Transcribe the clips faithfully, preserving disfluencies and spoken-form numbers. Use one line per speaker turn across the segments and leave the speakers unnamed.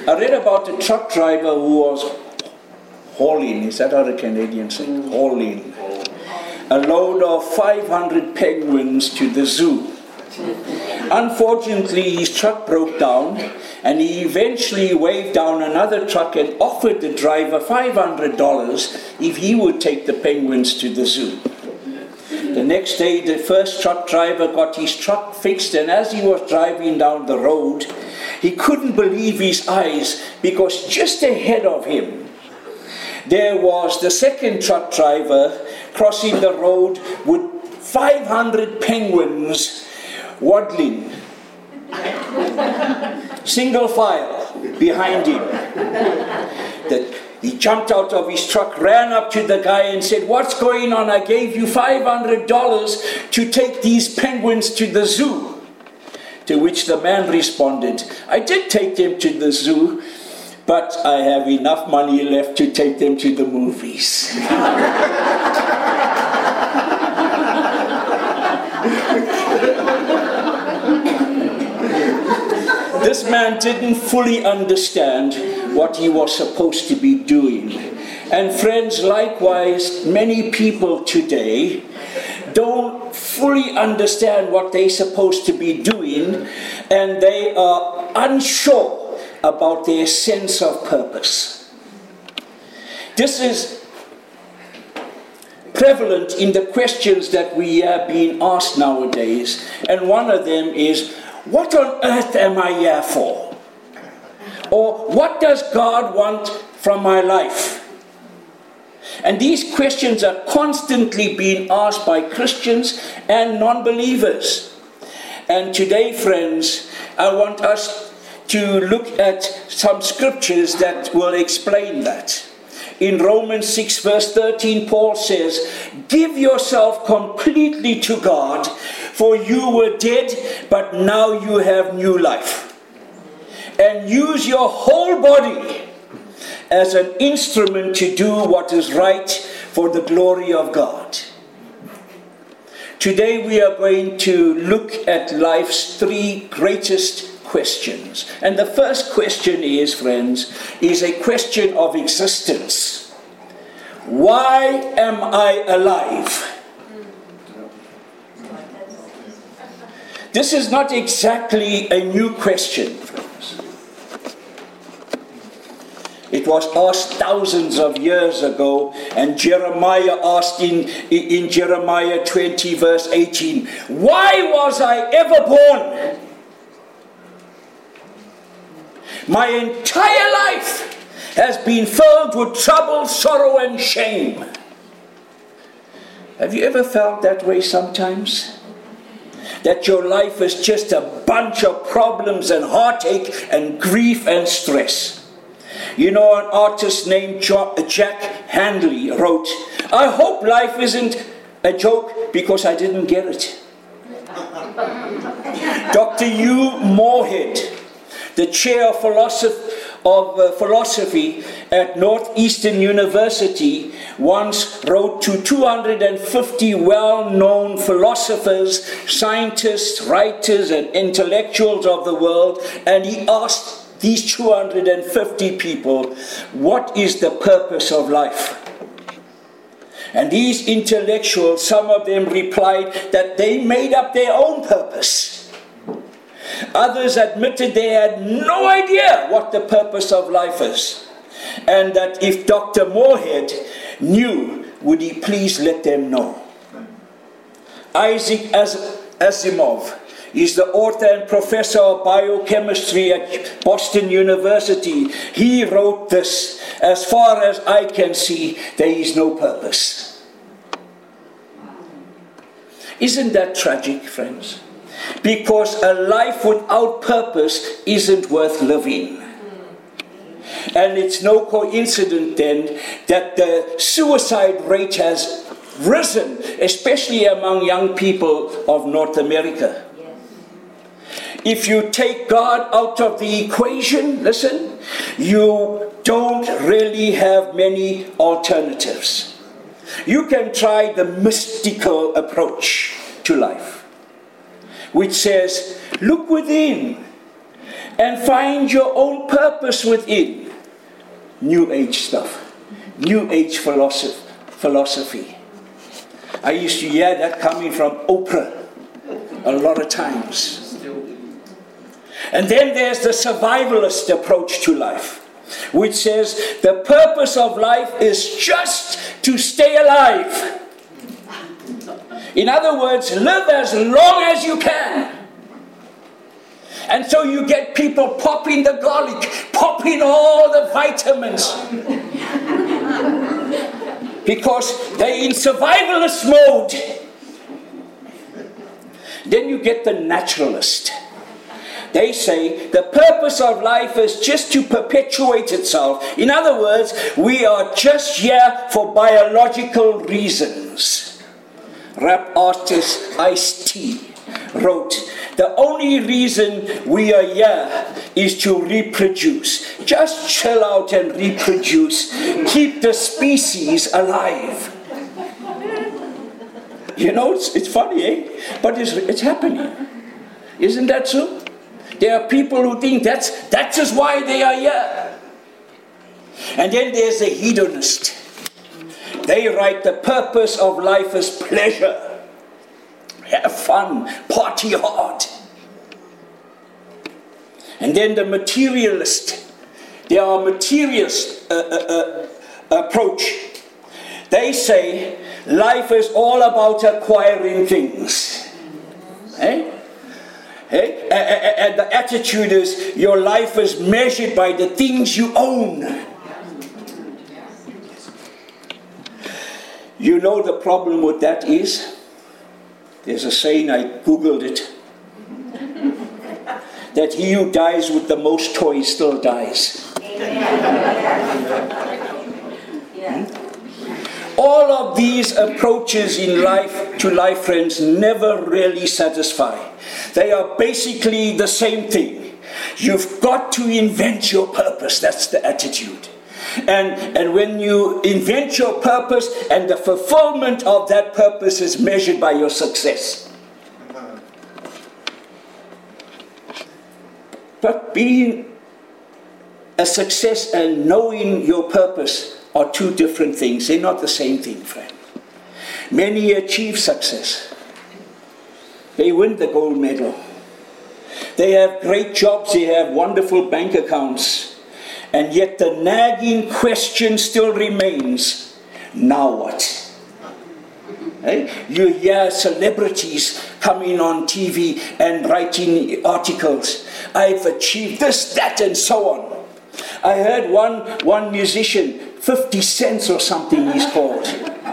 I read about a truck driver who was hauling, is that how the Canadians say? Hauling. A load of five hundred penguins to the zoo. Unfortunately, his truck broke down, and he eventually waved down another truck and offered the driver five hundred dollars if he would take the penguins to the zoo. The next day, the first truck driver got his truck fixed, and as he was driving down the road, he couldn't believe his eyes, because just ahead of him, there was the second truck driver crossing the road with five hundred penguins waddling, single file behind him. The, he jumped out of his truck, ran up to the guy and said, "What's going on? I gave you five hundred dollars to take these penguins to the zoo." To which the man responded, "I did take them to the zoo, but I have enough money left to take them to the movies." This man didn't fully understand what he was supposed to be doing. And friends, likewise, many people today don't fully understand what they're supposed to be doing, and they are unsure about their sense of purpose. This is prevalent in the questions that we are being asked nowadays, and one of them is, what on earth am I here for? Or what does God want from my life? And these questions are constantly being asked by Christians and non-believers. And today, friends, I want us to look at some scriptures that will explain that. In Romans six verse thirteen, Paul says, "Give yourself completely to God, for you were dead, but now you have new life. And use your whole body as an instrument to do what is right for the glory of God." Today we are going to look at life's three greatest questions. And the first question is, friends, is a question of existence. Why am I alive? This is not exactly a new question, friends. It was asked thousands of years ago, and Jeremiah asked in, in Jeremiah twenty verse eighteen, "Why was I ever born? My entire life has been filled with trouble, sorrow, and shame." Have you ever felt that way sometimes? That your life is just a bunch of problems and heartache and grief and stress. You know, an artist named Jack Handley wrote, "I hope life isn't a joke because I didn't get it." Doctor Hugh Moorhead, the chair of philosophy, of uh, philosophy at Northeastern University, once wrote to two hundred fifty well-known philosophers, scientists, writers, and intellectuals of the world, and he asked these two hundred fifty people, "What is the purpose of life?" And these intellectuals, some of them replied that they made up their own purpose. Others admitted they had no idea what the purpose of life is, and that if Doctor Moorhead knew, would he please let them know. Isaac Asimov is the author and professor of biochemistry at Boston University. He wrote this, "As far as I can see, there is no purpose." Isn't that tragic, friends? Because a life without purpose isn't worth living. And it's no coincidence then that the suicide rate has risen, especially among young people of North America. If you take God out of the equation, listen, you don't really have many alternatives. You can try the mystical approach to life, which says, look within and find your own purpose within. New Age stuff. New Age philosophy. philosophy. I used to hear that coming from Oprah a lot of times. And then there's the survivalist approach to life, which says the purpose of life is just to stay alive. In other words, live as long as you can. And so you get people popping the garlic, popping all the vitamins. Because they're in survivalist mode. Then you get the naturalist. They say the purpose of life is just to perpetuate itself. In other words, we are just here for biological reasons. Rap artist Ice-T wrote, the only reason we are here is to reproduce. Just chill out and reproduce. Keep the species alive. You know, it's, it's funny, eh? But it's, it's happening. Isn't that so? There are people who think that's, that is why they are here. And then there's the hedonist. They write the purpose of life is pleasure. Have fun, party hard. And then the materialist. They are materialist uh, uh, uh, approach. They say life is all about acquiring things. Eh? Eh? And the attitude is your life is measured by the things you own. You know the problem with that is? There's a saying, I googled it, that he who dies with the most toys still dies. Hmm? All of these approaches in life, to life, friends, never really satisfy. They are basically the same thing. You've got to invent your purpose. That's the attitude. And, and when you invent your purpose, and the fulfillment of that purpose is measured by your success. But being a success and knowing your purpose are two different things. They're not the same thing, friend. Many achieve success. They win the gold medal. They have great jobs. They have wonderful bank accounts. And yet the nagging question still remains, now what? Hey? You hear celebrities coming on T V and writing articles. I've achieved this, that, and so on. I heard one, one musician, fifty cents or something he's called.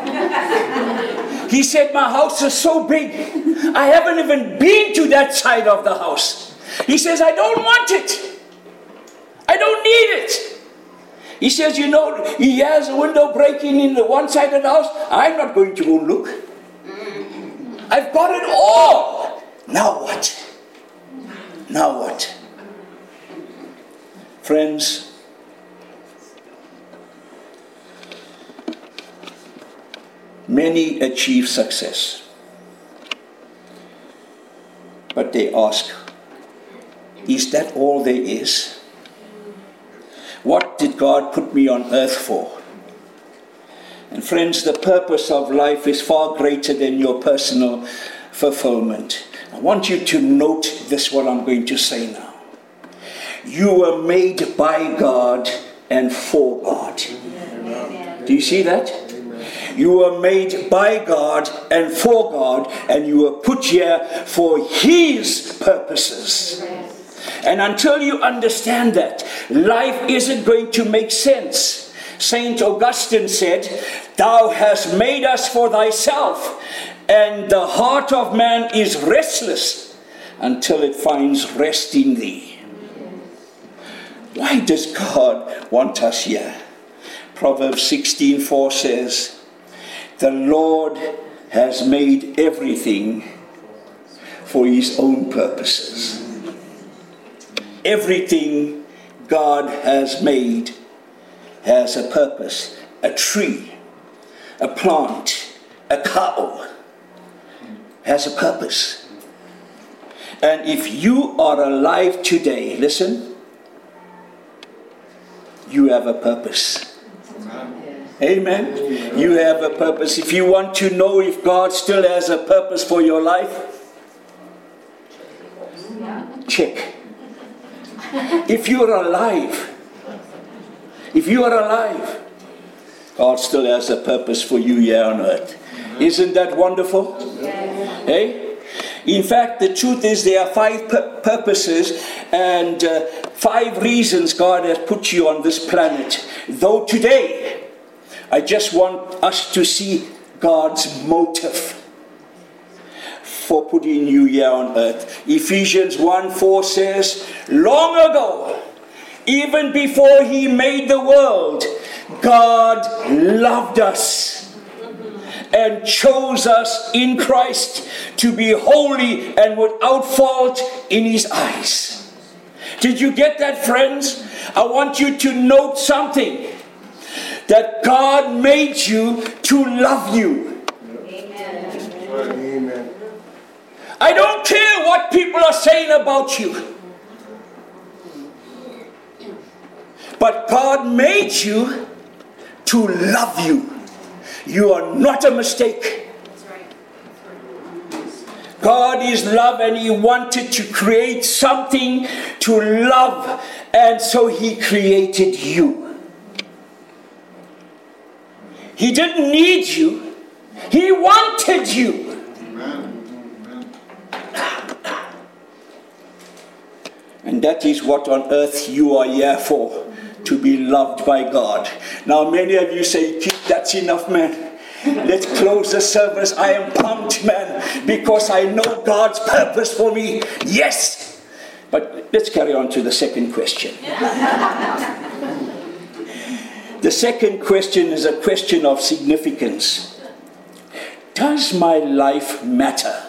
He said, my house is so big, I haven't even been to that side of the house. He says, I don't want it. I don't need it. He says, you know, he has a window breaking in the one side of the house. I'm not going to go look. I've got it all. Now what? Now what? Friends, many achieve success. But they ask, is that all there is? What did God put me on earth for? And friends, the purpose of life is far greater than your personal fulfillment. I want you to note this, what I'm going to say now. You were made by God and for God. Do you see that? You were made by God and for God, and you were put here for His purposes. And until you understand that, life isn't going to make sense. Saint Augustine said, thou hast made us for thyself, and the heart of man is restless until it finds rest in thee. Why does God want us here? Proverbs sixteen four says, the Lord has made everything for His own purposes. Everything God has made has a purpose. A tree, a plant, a cow has a purpose. And if you are alive today, listen, you have a purpose. Amen. Amen. You have a purpose. If you want to know if God still has a purpose for your life, check. If you are alive, if you are alive, God still has a purpose for you here on earth. Isn't that wonderful? Yes. Hey? In fact, the truth is there are five pur- purposes and uh, five reasons God has put you on this planet. Though today, I just want us to see God's motive for putting you here on earth. Ephesians one four says, long ago, even before He made the world, God loved us and chose us in Christ to be holy and without fault in His eyes. Did you get that, friends? I want you to note something. That God made you to love you. Amen. Amen. I don't care what people are saying about you. But God made you to love you. You are not a mistake. That's right. God is love, and He wanted to create something to love, and so He created you. He didn't need you. He wanted you. Amen. And that is what on earth you are here for. To be loved by God. Now many of you say, Keith, that's enough, man. Let's close the service. I am pumped, man, because I know God's purpose for me. Yes. But let's carry on to the second question. The second question is a question of significance. Does my life matter?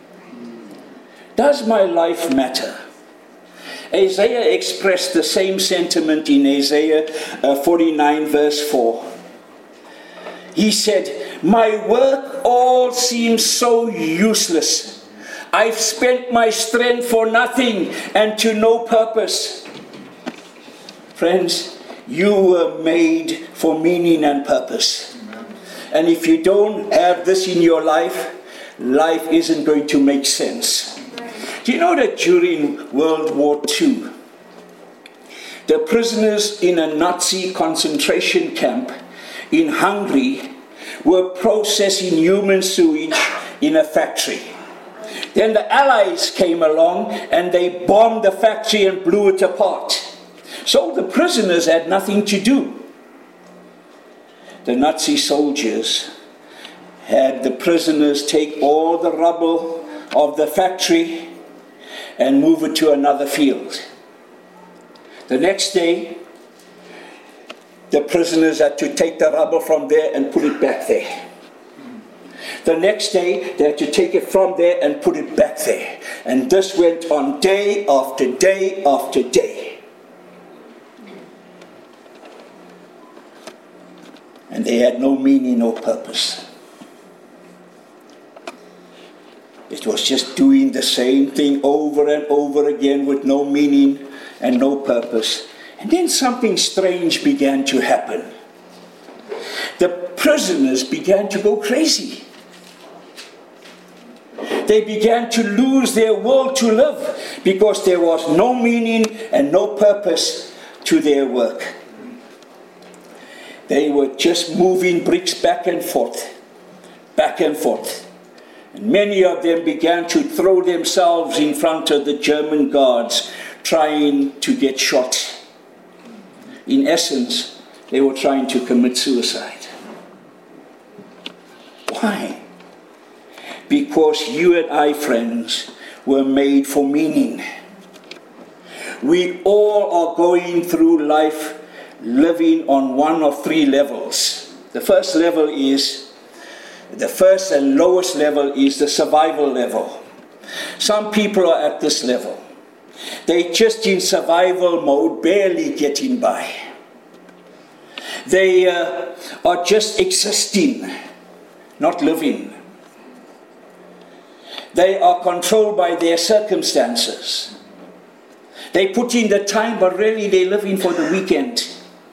Does my life matter? Isaiah expressed the same sentiment in Isaiah uh, forty-nine verse four. He said, my work all seems so useless. I've spent my strength for nothing and to no purpose. Friends, you were made for meaning and purpose. Amen. And if you don't have this in your life, life isn't going to make sense. Do you know that during World War Two, the prisoners in a Nazi concentration camp in Hungary were processing human sewage in a factory. Then the Allies came along and they bombed the factory and blew it apart. So the prisoners had nothing to do. The Nazi soldiers had the prisoners take all the rubble of the factory and move it to another field. The next day, the prisoners had to take the rubble from there and put it back there. The next day, they had to take it from there and put it back there. And this went on day after day after day. And they had no meaning or purpose. It was just doing the same thing over and over again with no meaning and no purpose. And then something strange began to happen. The prisoners began to go crazy. They began to lose their will to live because there was no meaning and no purpose to their work. They were just moving bricks back and forth, back and forth. And many of them began to throw themselves in front of the German guards, trying to get shot. In essence, they were trying to commit suicide. Why? Because you and I, friends, were made for meaning. We all are going through life living on one of three levels. The first level is, the first and lowest level is the survival level. Some people are at this level. They're just in survival mode, barely getting by. They uh, are just existing, not living. They are controlled by their circumstances. They put in the time, but really they live in for the weekend.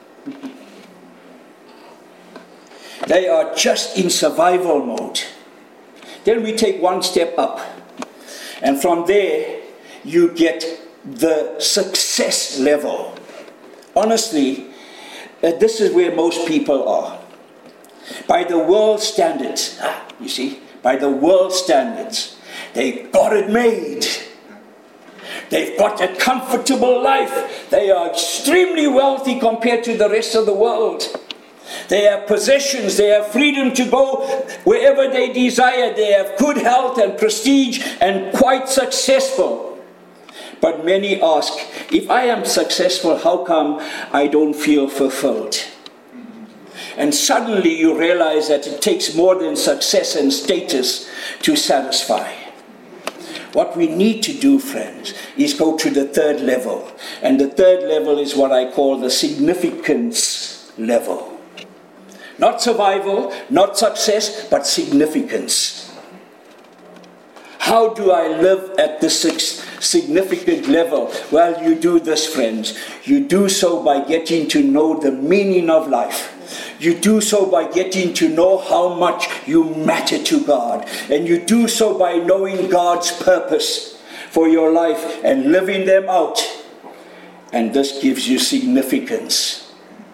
They are just in survival mode. Then we take one step up. And from there, you get the success level. Honestly, uh, this is where most people are. By the world standards, ah, you see, by the world standards, they've got it made. They've got a comfortable life. They are extremely wealthy compared to the rest of the world. They have possessions. They have freedom to go wherever they desire. They have good health and prestige and quite successful. But many ask, if I am successful, how come I don't feel fulfilled? And suddenly you realize that it takes more than success and status to satisfy. What we need to do, friends, is go to the third level. And the third level is what I call the significance level. Not survival, not success, but significance. How do I live at this significant level? Well, you do this, friends. You do so by getting to know the meaning of life. You do so by getting to know how much you matter to God. And you do so by knowing God's purpose for your life and living them out. And this gives you significance.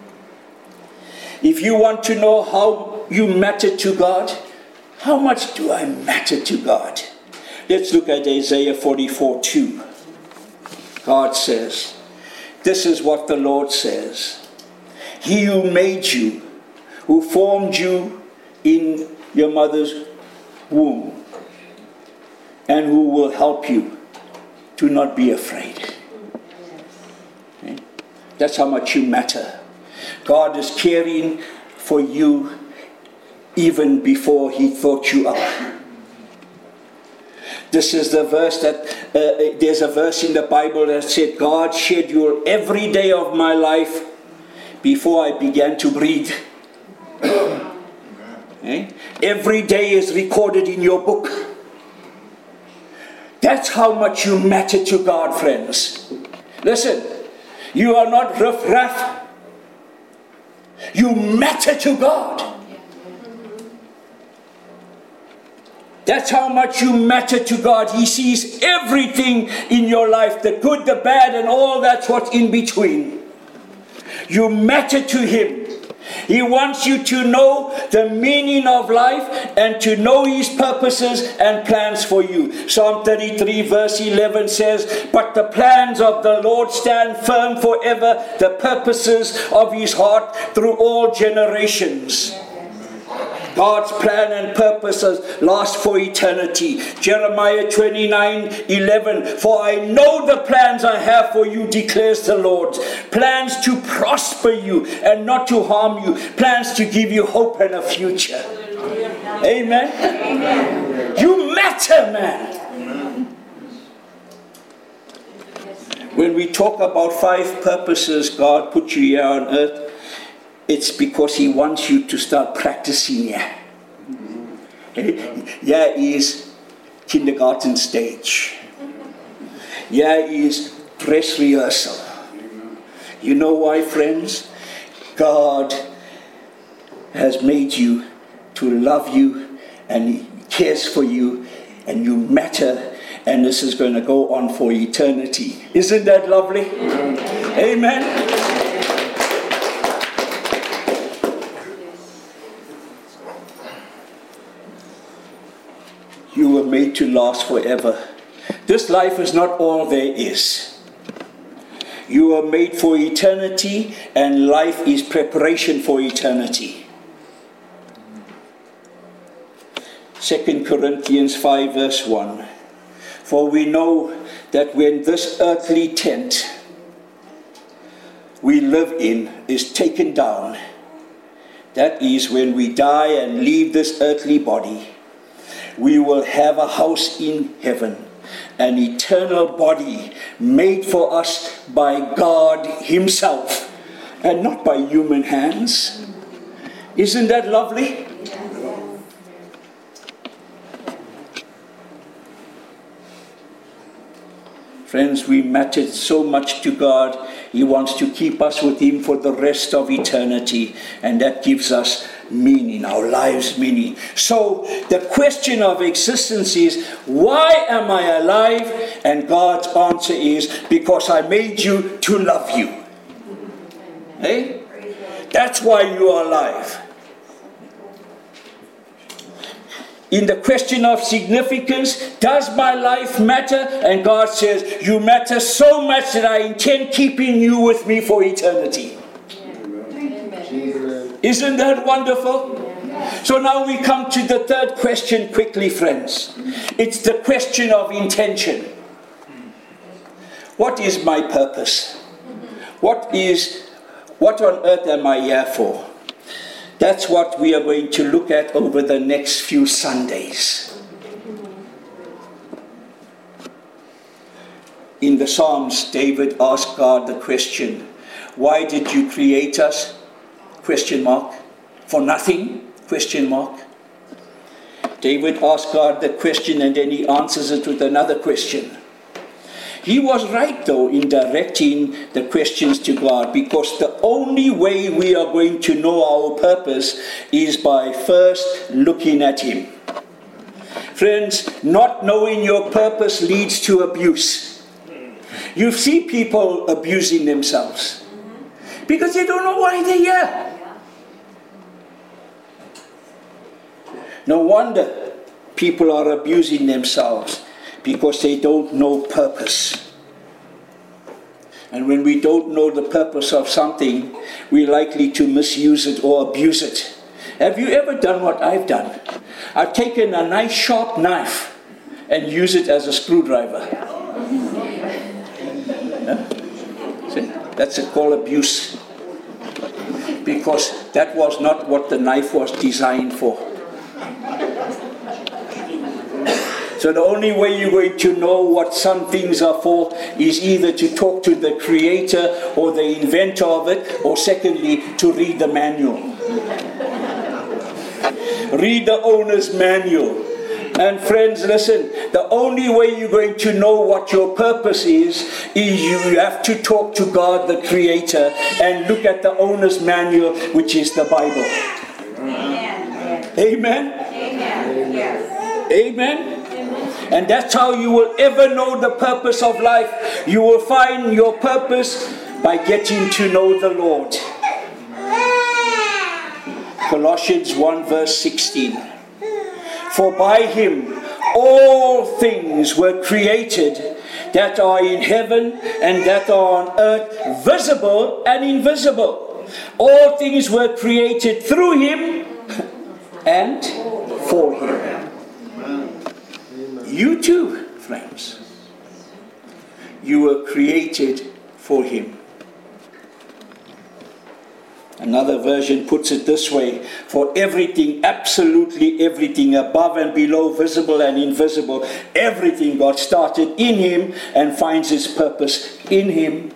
If you want to know how you matter to God, how much do I matter to God? Let's look at Isaiah forty-four two. God says, this is what the Lord says. He who made you, who formed you in your mother's womb, and who will help you, do not be afraid. Okay? That's how much you matter. God is caring for you even before He thought you up. This is the verse that, uh, there's a verse in the Bible that said, God scheduled every day of my life before I began to breathe. Okay? Every day is recorded in your book. That's how much you matter to God, friends. Listen, you are not riff-raff. You matter to God. That's how much you matter to God. He sees everything in your life, the good, the bad, and all that's what's in between. You matter to Him. He wants you to know the meaning of life and to know His purposes and plans for you. Psalm thirty-three verse eleven says, but the plans of the Lord stand firm forever, the purposes of His heart through all generations. God's plan and purposes last for eternity. Jeremiah twenty-nine eleven. For I know the plans I have for you, declares the Lord. Plans to prosper you and not to harm you. Plans to give you hope and a future. Amen. Amen. You matter, man. When we talk about five purposes God put you here on earth, it's because He wants you to start practicing here. Here is kindergarten stage. Here is dress rehearsal. You know why, friends? God has made you to love you, and He cares for you, and you matter, and this is going to go on for eternity. Isn't that lovely? Amen. You were made to last forever. This life is not all there is. You are made for eternity, and life is preparation for eternity. Second Corinthians five verse one. For we know that when this earthly tent we live in is taken down, that is, when we die and leave this earthly body, we will have a house in heaven, an eternal body made for us by God Himself and not by human hands. Isn't that lovely? Friends, we matter so much to God. He wants to keep us with Him for the rest of eternity. And that gives us meaning, our lives meaning. So the question of existence is, why am I alive? And God's answer is, because I made you to love you. Hey? That's why you are alive. In the question of significance, does my life matter? And God says, you matter so much that I intend keeping you with me for eternity. Amen. Isn't that wonderful? Yeah. So now we come to the third question quickly, friends. It's the question of intention. What is my purpose? What is, what on earth am I here for? That's what we are going to look at over the next few Sundays. In the Psalms, David asked God the question, why did you create us? Question mark. For nothing? Question mark. David asked God the question and then he answers it with another question. He was right, though, in directing the questions to God, because the only way we are going to know our purpose is by first looking at Him. Friends, not knowing your purpose leads to abuse. You see people abusing themselves because they don't know why they're here. No wonder people are abusing themselves, because they don't know purpose. And when we don't know the purpose of something, we're likely to misuse it or abuse it. Have you ever done what I've done? I've taken a nice sharp knife and used it as a screwdriver. Yeah? See? That's called abuse. Because that was not what the knife was designed for. So the only way you're going to know what some things are for is either to talk to the creator or the inventor of it, or secondly, to read the manual. Read the owner's manual. And friends, listen, the only way you're going to know what your purpose is, is you have to talk to God, the creator, and look at the owner's manual, which is the Bible. Amen. Amen? Amen. Yes. Amen? And that's how you will ever know the purpose of life. You will find your purpose by getting to know the Lord. Colossians one verse sixteen. For by Him all things were created that are in heaven and that are on earth, visible and invisible. All things were created through Him and for Him. You too, friends. You were created for Him. Another version puts it this way: for everything, absolutely everything, above and below, visible and invisible, everything God started in Him and finds its purpose in Him.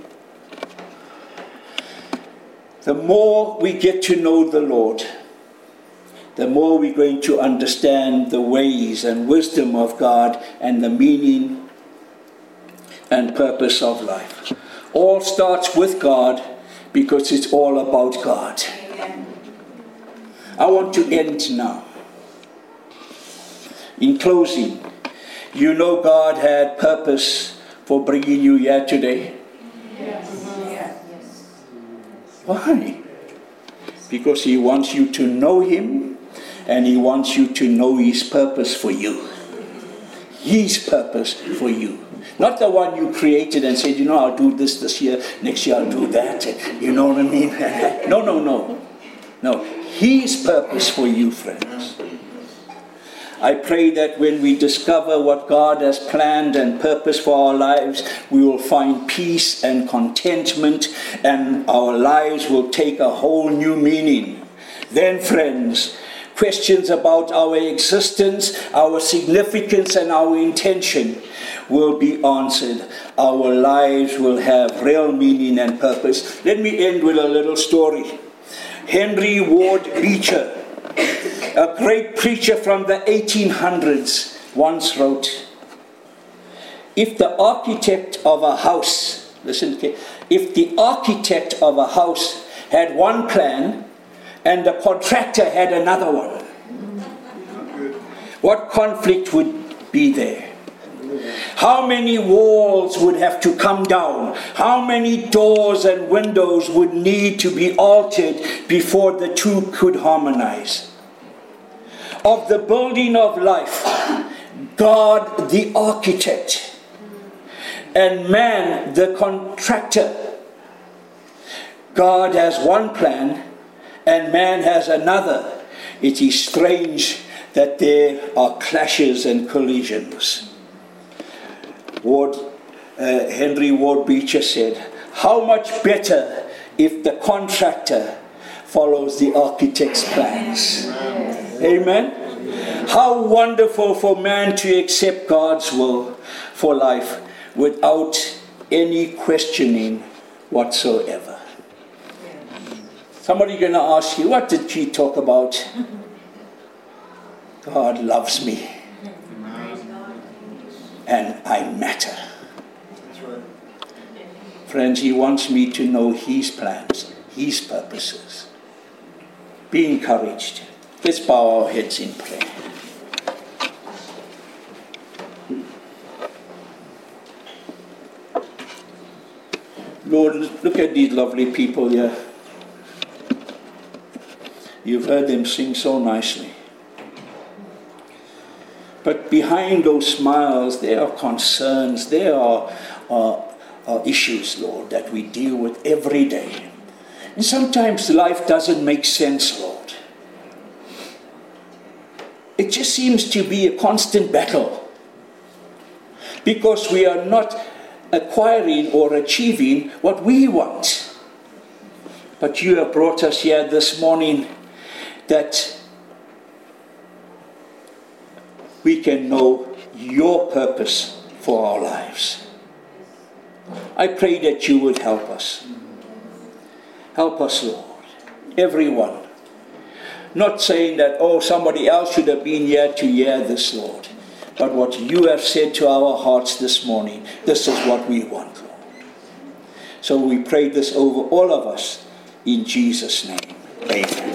The more we get to know the Lord, the more we're going to understand the ways and wisdom of God and the meaning and purpose of life. All starts with God, because it's all about God. Amen. I want to end now. In closing, you know God had purpose for bringing you here today. Yes. Yes. Why? Because He wants you to know Him, and He wants you to know His purpose for you. His purpose for you. Not the one you created and said, you know, I'll do this this year, next year I'll do that. You know what I mean? No, no, no. No. His purpose for you, friends. I pray that when we discover what God has planned and purpose for our lives, we will find peace and contentment, and our lives will take a whole new meaning. Then, friends, questions about our existence, our significance, and our intention will be answered. Our lives will have real meaning and purpose. Let me end with a little story. Henry Ward Beecher, a great preacher from the eighteen hundreds, once wrote, if the architect of a house, listen, if the architect of a house had one plan and the contractor had another one, what conflict would be there? How many walls would have to come down? How many doors and windows would need to be altered before the two could harmonize? Of the building of life, God the architect and man the contractor. God has one plan and man has another. It is strange that there are clashes and collisions. Ward, uh, Henry Ward Beecher said, how much better if the contractor follows the architect's plans. Amen. Amen. How wonderful for man to accept God's will for life without any questioning whatsoever. Somebody going to ask you, what did she talk about? God loves me. And I matter. That's right. Friends, He wants me to know His plans, His purposes. Be encouraged. Let's bow our heads in prayer. Lord, look at these lovely people here. You've heard them sing so nicely. But behind those smiles, there are concerns, there are, are, are issues, Lord, that we deal with every day. And sometimes life doesn't make sense, Lord. It just seems to be a constant battle. Because we are not acquiring or achieving what we want. But you have brought us here this morning that we can know your purpose for our lives. I pray that you would help us. Help us, Lord. Everyone. Not saying that, oh, somebody else should have been here to hear this, Lord. But what you have said to our hearts this morning, this is what we want, Lord. So we pray this over all of us in Jesus' name. Amen.